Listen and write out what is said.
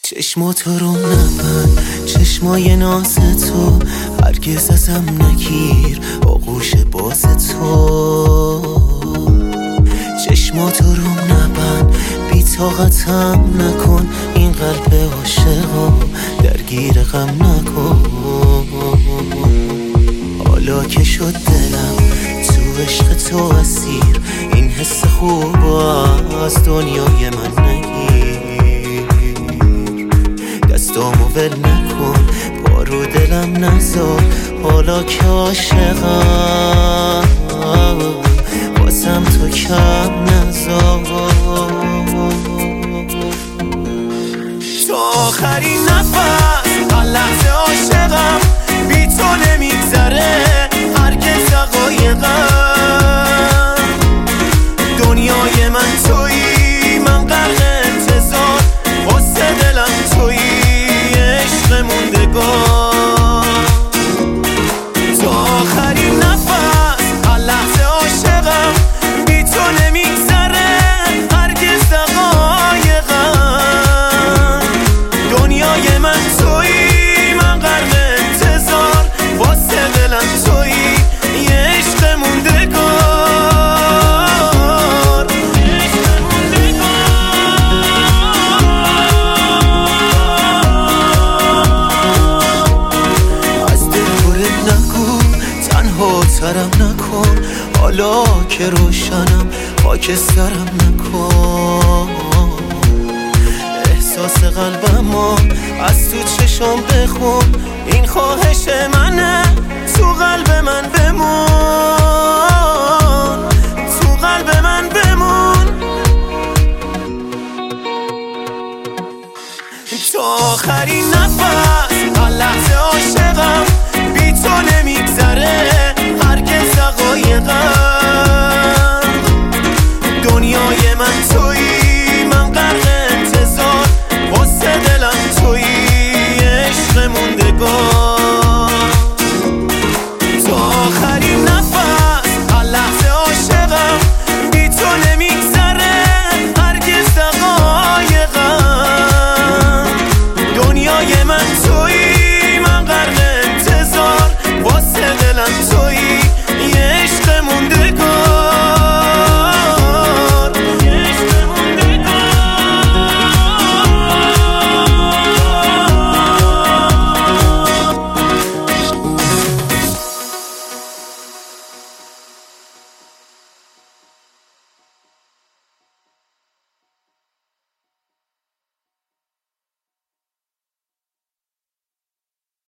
چشماتو رو نبند، چشمای ناز تو هرگز ازم نگیر، آغوش باز تو. چشماتو رو نبند، بی طاقتم نکن، این قلب عاشقا درگیر غم نکن. حالا که شد دلم تو عشق تو اسیر، این حس خوب از دنیای من نگیر. دستامو ول نکن، پا رو دلم نذار، حالا که عاشقم واسم تو کم نذار. تا آخرین نفس هر لحظه عاشقم، بی تو نمیگذره هرگز دقایقم. دنیای من تویی، من غرق انتظار، واسه دلم تویی، عشق موندگار. تا آخرین نفس هر لحظه عاشقم، بی تو نمیگذره هرگز دقایقم. دنیای من تویی، من غرق انتظار، واسه دلم تویی، یه عشق موندگار. از دل پرت نگو، تنها ترم نکن، حالا که روشنم خاکسترم نکن. احساس قلبمو از تو چشام بخون، این خواهش منه، تو قلب من بمون، تو قلب من بمون. تا آخرین نفس هر لحظه عاشقم، بی تو نمیگذره هرگز دقایقم.